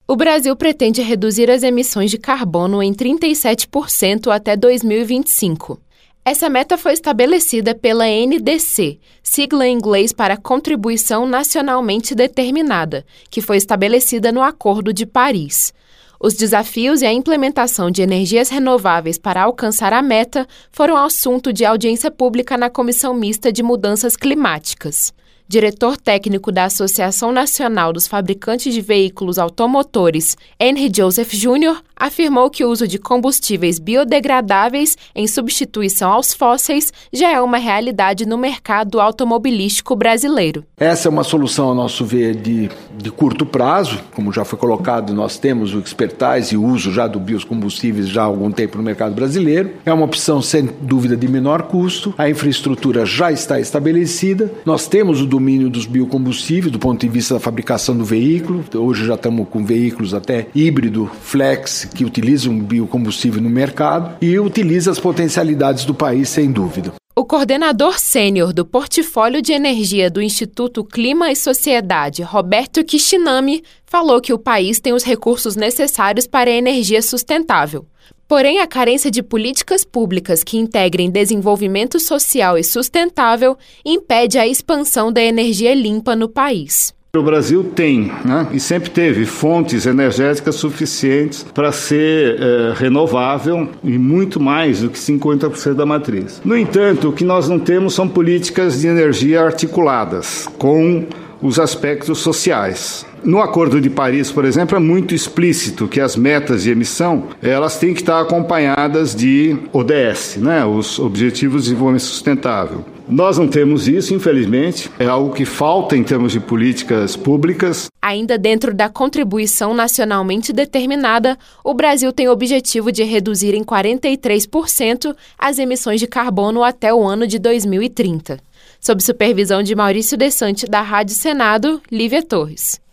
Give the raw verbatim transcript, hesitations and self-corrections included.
O Brasil pretende reduzir as emissões de carbono em trinta e sete por cento até dois mil e vinte e cinco. Essa meta foi estabelecida pela N D C, sigla em inglês para Contribuição Nacionalmente Determinada, que foi estabelecida no Acordo de Paris. Os desafios e a implementação de energias renováveis para alcançar a meta foram assunto de audiência pública na Comissão Mista de Mudanças Climáticas. Diretor técnico da Associação Nacional dos Fabricantes de Veículos Automotores, Henry Joseph Júnior, afirmou que o uso de combustíveis biodegradáveis em substituição aos fósseis já é uma realidade no mercado automobilístico brasileiro. Essa é uma solução, a nosso ver, de, de curto prazo. Como já foi colocado, nós temos o expertise e o uso já do biocombustíveis já há algum tempo no mercado brasileiro. É uma opção, sem dúvida, de menor custo. A infraestrutura já está estabelecida. Nós temos o domínio dos biocombustíveis do ponto de vista da fabricação do veículo. Hoje já estamos com veículos até híbrido, flex, que utilizam biocombustível no mercado e utiliza as potencialidades do país, sem dúvida. O coordenador sênior do Portfólio de Energia do Instituto Clima e Sociedade, Roberto Kishinami, falou que o país tem os recursos necessários para a energia sustentável. Porém, a carência de políticas públicas que integrem desenvolvimento social e sustentável impede a expansão da energia limpa no país. O Brasil tem, né, e sempre teve fontes energéticas suficientes para ser é, renovável e muito mais do que cinquenta por cento da matriz. No entanto, o que nós não temos são políticas de energia articuladas com os aspectos sociais. No Acordo de Paris, por exemplo, é muito explícito que as metas de emissão elas têm que estar acompanhadas de O D S, né, os Objetivos de Desenvolvimento Sustentável. Nós não temos isso, infelizmente, é algo que falta em termos de políticas públicas. Ainda dentro da contribuição nacionalmente determinada, o Brasil tem o objetivo de reduzir em quarenta e três por cento as emissões de carbono até o ano de dois mil e trinta. Sob supervisão de Maurício Desante, da Rádio Senado, Lívia Torres.